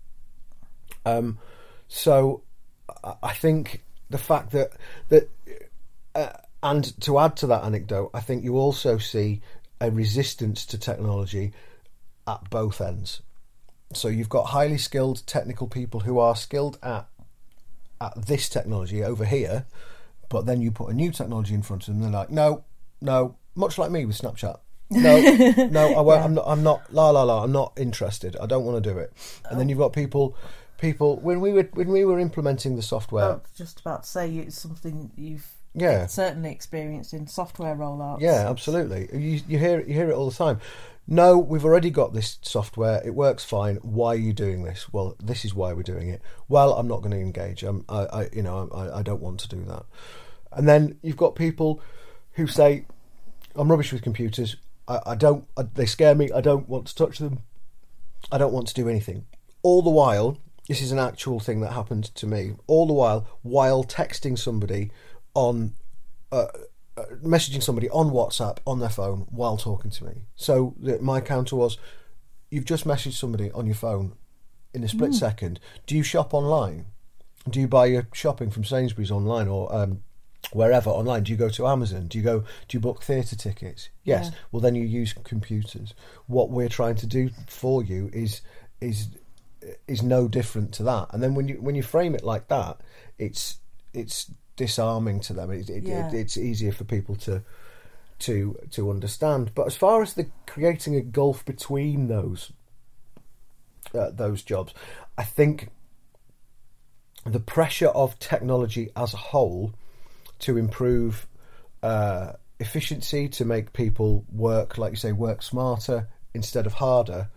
Um, so I think the fact that that uh, and to add to that anecdote, I think you also see a resistance to technology at both ends. So you've got highly skilled technical people who are skilled at at this technology over here, but then you put a new technology in front of them, they're like, no, no, much like me with Snapchat. No, no, I won't, yeah. I'm not, I'm not, la la la, I'm not interested. I don't want to do it. And oh. then you've got people, people when we were when we were implementing the software.
I was just about to say it's something you've yeah certainly experienced in software rollouts.
Yeah, absolutely. You you hear you hear it all the time. No, we've already got this software. It works fine. Why are you doing this? Well, this is why we're doing it. Well, I'm not going to engage. I'm, I, I, you know, I, I don't want to do that. And then you've got people who say, "I'm rubbish with computers. I, I don't. I, they scare me. I don't want to touch them. I don't want to do anything." All the while, this is an actual thing that happened to me. All the while, while texting somebody on. Uh, Uh, messaging somebody on WhatsApp on their phone while talking to me. So the, my counter was, you've just messaged somebody on your phone in a split mm. second. Do you shop online? Do you buy your shopping from Sainsbury's online or um, wherever online? Do you go to Amazon? Do you go? Do you book theatre tickets? Yes. Yeah. Well, then you use computers. What we're trying to do for you is is is no different to that. And then when you when you frame it like that, it's it's disarming to them. It, it, yeah. it, it's easier for people to to to understand. But as far as the creating a gulf between those uh, those jobs, I think the pressure of technology as a whole to improve uh, efficiency, to make people work, like you say, work smarter instead of harder.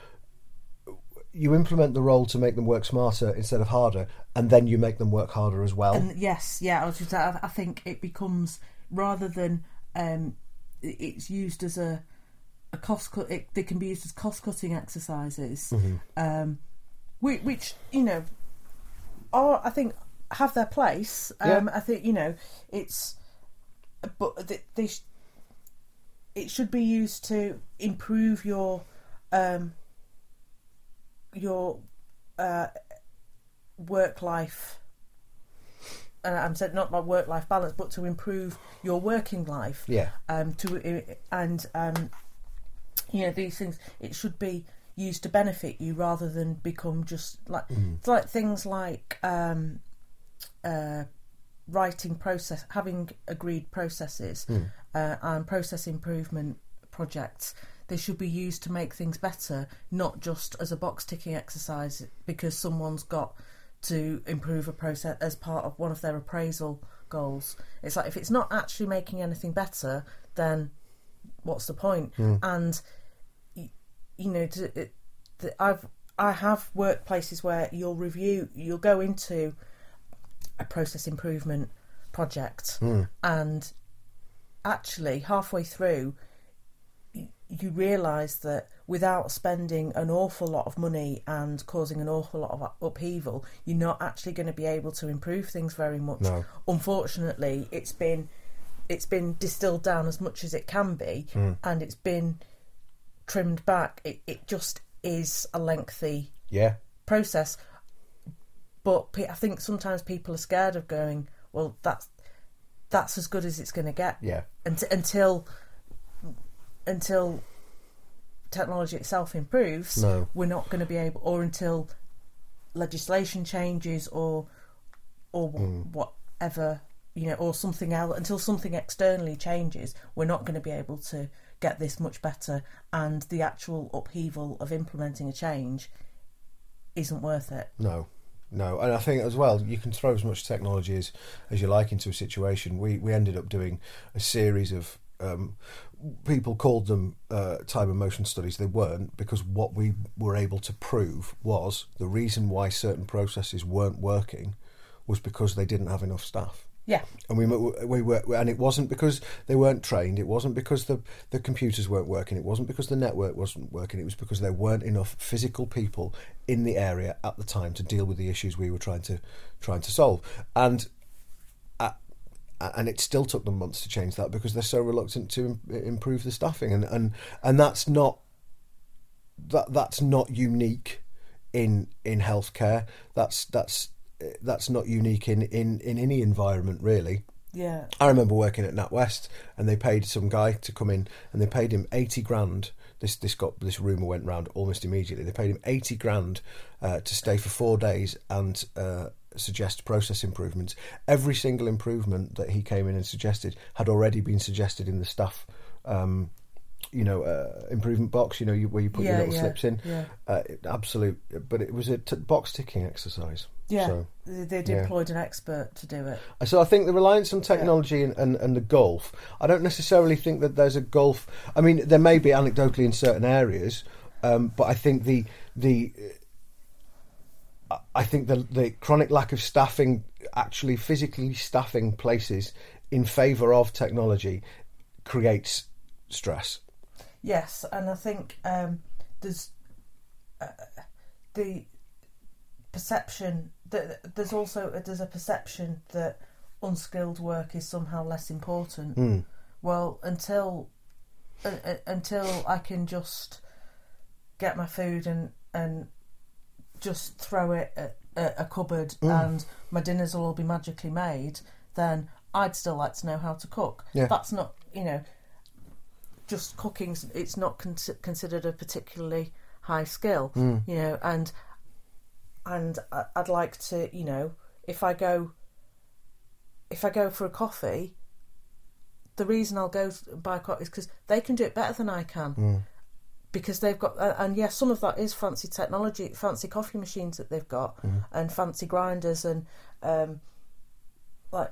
You implement the role to make them work smarter instead of harder, and then you make them work harder as well.
And yes, yeah, I was just, I, I think it becomes, rather than um, it's used as a a cost cut, it, they can be used as cost cutting exercises, mm-hmm. um, which, which you know are, I think, have their place. Um, yeah. I think, you know, it's, but they, they sh- it should be used to improve your um, your uh, work life. And I'm saying not my work life balance, but to improve your working life.
Yeah.
Um. To and um. You know, these things, it should be used to benefit you rather than become just like mm. it's like things like um, uh, writing process, having agreed processes mm. uh, and process improvement projects. They should be used to make things better, not just as a box ticking exercise because someone's got to improve a process as part of one of their appraisal goals. It's like, if it's not actually making anything better, then what's the point? Mm. And you know, to, it, the, I've I have workplaces where you'll review, you'll go into a process improvement project, mm. and actually halfway through, you, you realise that without spending an awful lot of money and causing an awful lot of upheaval, you're not actually going to be able to improve things very much.
No.
Unfortunately, it's been it's been distilled down as much as it can be, mm. and it's been trimmed back. It it just is a lengthy
yeah
process. But I think sometimes people are scared of going, well, that's that's as good as it's going to get.
Yeah.
Unt- until until technology itself improves,
no.
we're not going to be able, or until legislation changes, or or mm. whatever, you know, or something else, until something externally changes, we're not going to be able to get this much better, and the actual upheaval of implementing a change isn't worth it.
No, no, and I think as well, you can throw as much technology as, as you like into a situation. We we ended up doing a series of um, people called them uh, time and motion studies. They weren't, because what we were able to prove was the reason why certain processes weren't working was because they didn't have enough staff.
Yeah,
and we we were, and it wasn't because they weren't trained. It wasn't because the the computers weren't working. It wasn't because the network wasn't working. It was because there weren't enough physical people in the area at the time to deal with the issues we were trying to trying to solve. And uh, and it still took them months to change that because they're so reluctant to improve the staffing. And and and that's not that that's not unique in in healthcare. That's that's. That's not unique in, in, in any environment, really.
Yeah.
I remember working at NatWest, and they paid some guy to come in, and they paid him eighty grand. This this got this rumour went round almost immediately. They paid him eighty grand uh, to stay for four days and uh, suggest process improvements. Every single improvement that he came in and suggested had already been suggested in the staff. Um, you know, uh, improvement box, you know, you, where you put
yeah,
your little
yeah,
slips in.
Yeah.
Uh, absolute, but it was a t- box ticking exercise.
Yeah,
so,
they'd
yeah.
employed an expert to do it.
So I think the reliance on technology yeah. and, and, and the gulf, I don't necessarily think that there's a gulf. I mean, there may be anecdotally in certain areas, um, but I think the the I think the the chronic lack of staffing, actually physically staffing places in favour of technology, creates stress.
Yes, and I think um, there's uh, the perception that there's also there's a perception that unskilled work is somehow less important.
Mm.
Well, until uh, uh, until I can just get my food and and just throw it at, at a cupboard mm. and my dinners will all be magically made, then I'd still like to know how to cook.
Yeah.
That's not, you know, just cooking. It's not con- considered a particularly high skill,
mm.
you know, and and I'd like to, you know, if I go if I go for a coffee, the reason I'll go buy a coffee is because they can do it better than I can.
Mm.
because they've got, uh, and yes, some of that is fancy technology, fancy coffee machines that they've got,
Mm.
and fancy grinders, and um, like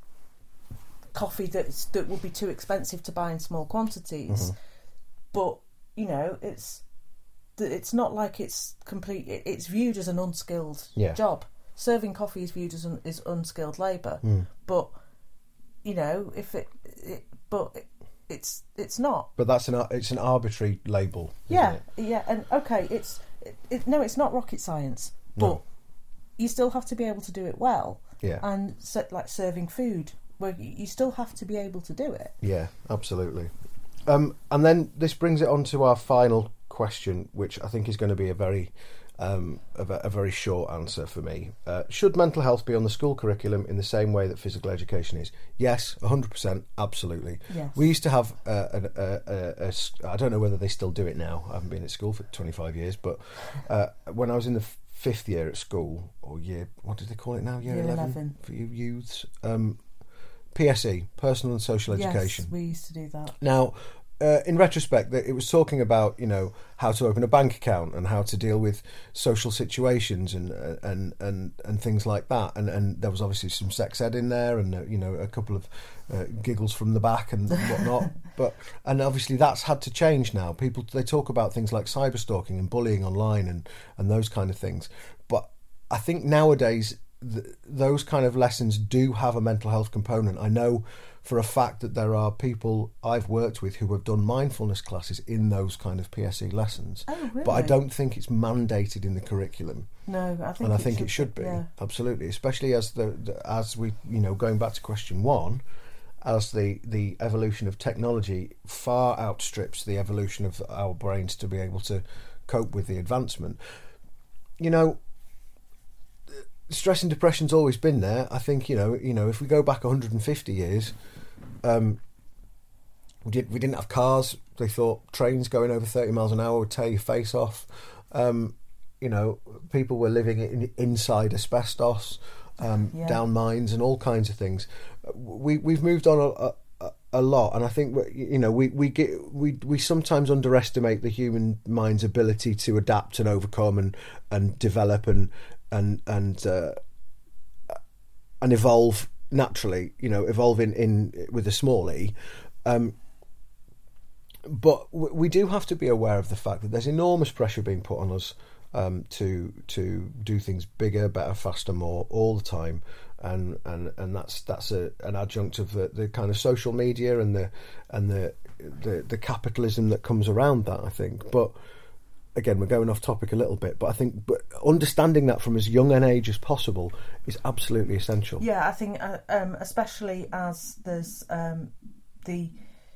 coffee that's, that would be too expensive to buy in small quantities.
Mhm.
But you know, it's it's not like it's complete. It's viewed as an unskilled
Yeah.
job. Serving coffee is viewed as un, is unskilled labour.
Mm.
But you know, if it, it but it, it's it's not.
But that's an ar- it's an arbitrary label. Isn't
Yeah,
it?
yeah, and okay, it's it, it, no, it's not rocket science, but
No.
you still have to be able to do it well.
Yeah.
And so, like serving food, where you you still have to be able to do it.
Yeah, absolutely. Um, and then this brings it on to our final question, which I think is going to be a very, um, a, ve- a very short answer for me. Uh, should mental health be on the school curriculum in the same way that physical education is? Yes, one hundred percent, absolutely.
Yes.
We used to have, uh, a, a, a, a s- I don't know whether they still do it now. I haven't been at school for twenty-five years, but uh, when I was in the f- fifth year at school, or year, what did they call it now? Year,
Year
eleven,
eleven.
for you youths. Um, P S E, personal and social education.
Yes, we used to do that.
Now, uh, in retrospect, that it was talking about, you know, how to open a bank account and how to deal with social situations and uh, and and and things like that. And and there was obviously some sex ed in there, and uh, you know, a couple of uh, giggles from the back and whatnot. But and obviously that's had to change now. People, they talk about things like cyber stalking and bullying online and and those kind of things. But I think nowadays, Th- those kind of lessons do have a mental health component. I know for a fact that there are people I've worked with who have done mindfulness classes in those kind of P S E lessons.
Oh, really?
But I don't think it's mandated in the curriculum.
No, I think
And I
it
think
should,
it should be.
Yeah.
Absolutely. Especially as the, the as we, you know, going back to question one, as the, the evolution of technology far outstrips the evolution of our brains to be able to cope with the advancement. You know, stress and depression's always been there. I think, you know, you know, if we go back one hundred fifty years, um, we did we didn't have cars. They thought trains going over thirty miles an hour would tear your face off. Um, you know, people were living in, inside asbestos, um,
Yeah.
down mines, and all kinds of things. We we've moved on a, a, a lot, and I think you know we we get we we sometimes underestimate the human mind's ability to adapt and overcome and and develop and. and and uh, and evolve naturally, you know, evolve in, in with a small e. Um, but w- we do have to be aware of the fact that there's enormous pressure being put on us um, to to do things bigger, better, faster, more all the time, and and, and that's that's a, an adjunct of the, the kind of social media and the and the, the the capitalism that comes around that, I think. But again, we're going off topic a little bit, but I think but understanding that from as young an age as possible is absolutely essential.
Yeah, I think, uh, um, especially as there's um, the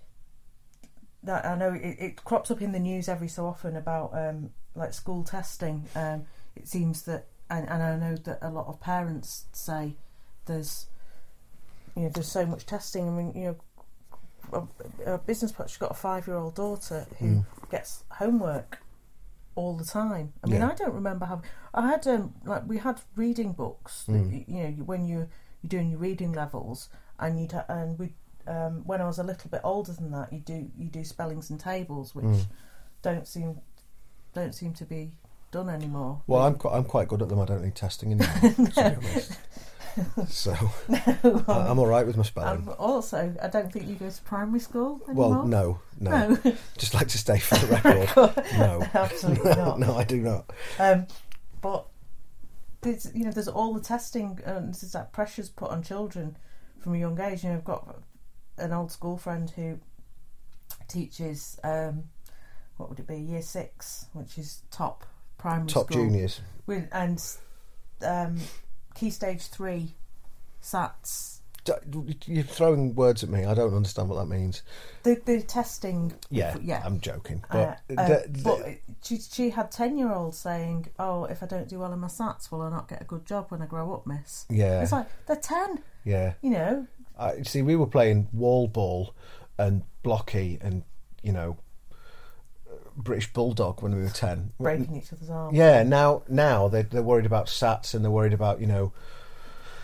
that I know it, it crops up in the news every so often about um, like school testing. Um, it seems that, and, and I know that a lot of parents say there's you know there's so much testing. I mean, you know, a, a business partner, she's got a five-year-old daughter who
Mm.
gets homework all the time. I mean,
Yeah.
I don't remember having. I had um, like we had reading books. That,
Mm.
you know, when you you're doing your reading levels, and you and we um, when I was a little bit older than that, you do you do spellings and tables, which
Mm.
don't seem don't seem to be done anymore.
Well, I'm quite, I'm quite good at them. I don't need testing anymore. To be honest. So
No,
I- I'm all right with my spelling.
and also, I don't think you go to primary school anymore.
Well, no, no,
No.
Just like to stay for the record. No,
Absolutely
no,
not.
no, I do not.
Um, but there's you know there's all the testing and there's that pressures put on children from a young age. You know, I've got an old school friend who teaches um, what would it be, year six, which is top primary
Top
school,
juniors.
with and um, key stage three SATs.
D- You're throwing words at me. I don't understand what that means.
The the testing.
Yeah,
yeah.
I'm joking.
Uh,
But,
uh,
the- the-
but she she had ten year olds saying, "Oh, if I don't do well in my SATs, will I not get a good job when I grow up, miss?"
yeah,
It's like they're ten,
yeah.
you know.
I see. We were playing wall ball and blocky and you know British bulldog when we were ten.
Breaking each other's arms.
Yeah. Now, now they're they're worried about SATs and they're worried about you know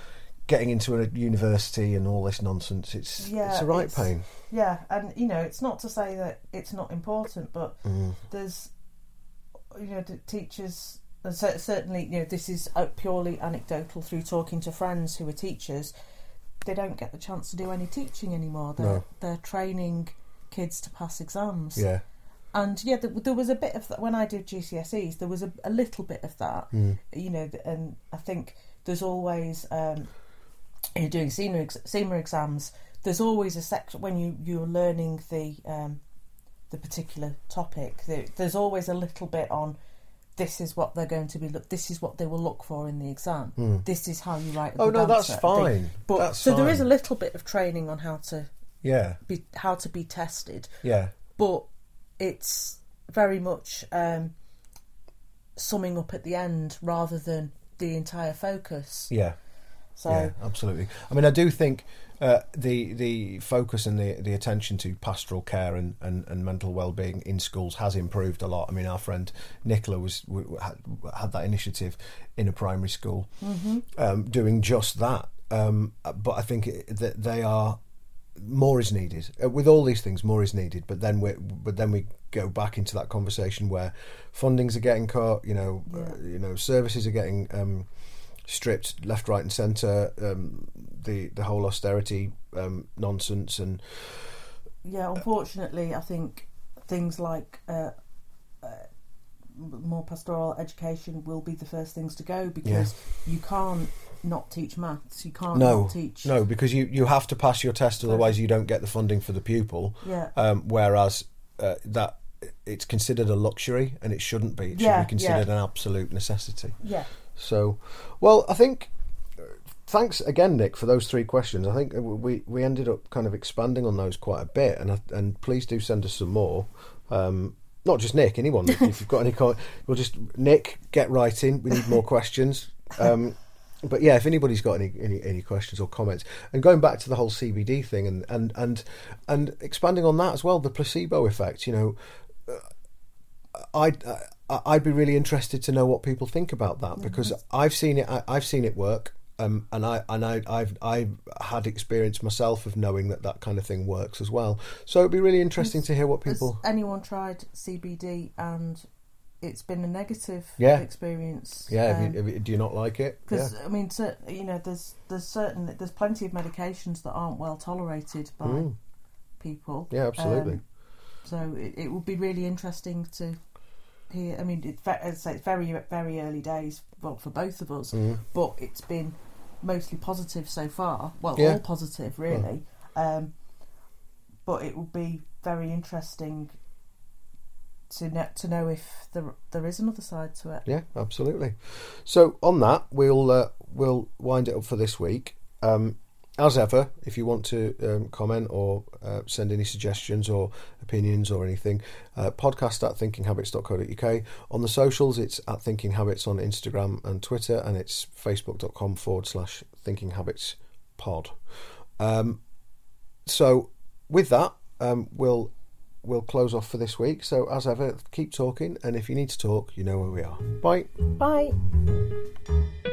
getting into a university and all this nonsense. It's
yeah,
it's a right
it's,
pain.
Yeah, and you know, it's not to say that it's not important, but
mm.
there's, you know, the teachers, and so, certainly, you know, this is purely anecdotal through talking to friends who are teachers. They don't get the chance to do any teaching anymore. They're
No.
they're training kids to pass exams.
Yeah.
And yeah, there, there was a bit of that when I did G C S Es. There was a, a little bit of that,
mm.
you know, and I think there's always. Um, You're doing SEMA, ex- SEMA exams. There's always a section when you you're learning the um, the particular topic. There, there's always a little bit on. This is what they're going to be. Look, this is what they will look for in the exam.
Mm.
This is how you write. A
Oh
good
no, that's
answer.
fine.
But
that's
so
fine.
there is a little bit of training on how to
yeah
be how to be tested.
yeah
But it's very much um, summing up at the end rather than the entire focus.
yeah.
So
Yeah, absolutely. I mean, I do think uh, the the focus and the, the attention to pastoral care and, and, and mental well-being in schools has improved a lot. I mean, our friend Nicola was w- had, had that initiative in a primary school,
mm-hmm.
um, doing just that. Um, but I think it, that they are more is needed uh, with all these things. More is needed, but then we but then we go back into that conversation where fundings are getting cut. You know,
Yeah.
uh, you know, services are getting. Um, stripped left, right, and centre. Um, the the whole austerity um, nonsense and
yeah, unfortunately, I think things like uh, uh, more pastoral education will be the first things to go because you can't not teach maths. You can't
no
not teach.
no because you, you have to pass your test, otherwise you don't get the funding for the pupil.
Yeah.
Um, whereas uh, that it's considered a luxury and it shouldn't be. It should
Yeah,
be considered
yeah.
an absolute necessity.
Yeah.
So, well, I think. Thanks again, Nick, for those three questions. I think we, we ended up kind of expanding on those quite a bit, and and please do send us some more. Um, not just Nick, anyone. If you've got any, co- we'll just Nick get writing. We need more questions. Um, but yeah, if anybody's got any, any any questions or comments, and going back to the whole C B D thing, and and and and expanding on that as well, the placebo effect. You know, I. I'd be really interested to know what people think about that because mm-hmm. I've seen it. I, I've seen it work, um, and I and I, I've I've had experience myself of knowing that that kind of thing works as well. So it'd be really interesting
has,
to hear what people.
Has anyone tried C B D and it's been a negative
yeah.
experience?
Yeah.
Um,
have you, have you, do you not like it?
Because
yeah.
I mean, so, you know, there's there's certain there's plenty of medications that aren't well tolerated by
mm.
people.
Yeah, absolutely.
Um, so it, it would be really interesting to. Here, I mean, it's, as I say, it's very, very early days. Well, for both of us,
mm.
but it's been mostly positive so far. Well,
yeah.
all positive, really. Mm. Um, but it will be very interesting to know, to know if there there is another side to it.
Yeah, absolutely. So on that, we'll uh, we'll wind it up for this week. Um, As ever, if you want to um, comment or uh, send any suggestions or opinions or anything, uh, podcast at thinking habits dot co dot uk. On the socials, it's at Thinking Habits on Instagram and Twitter, and it's facebook.com forward slash Thinking Habits pod. Um, so with that, um, we'll we'll close off for this week. So as ever, keep talking, and if you need to talk, you know where we are. Bye.
Bye.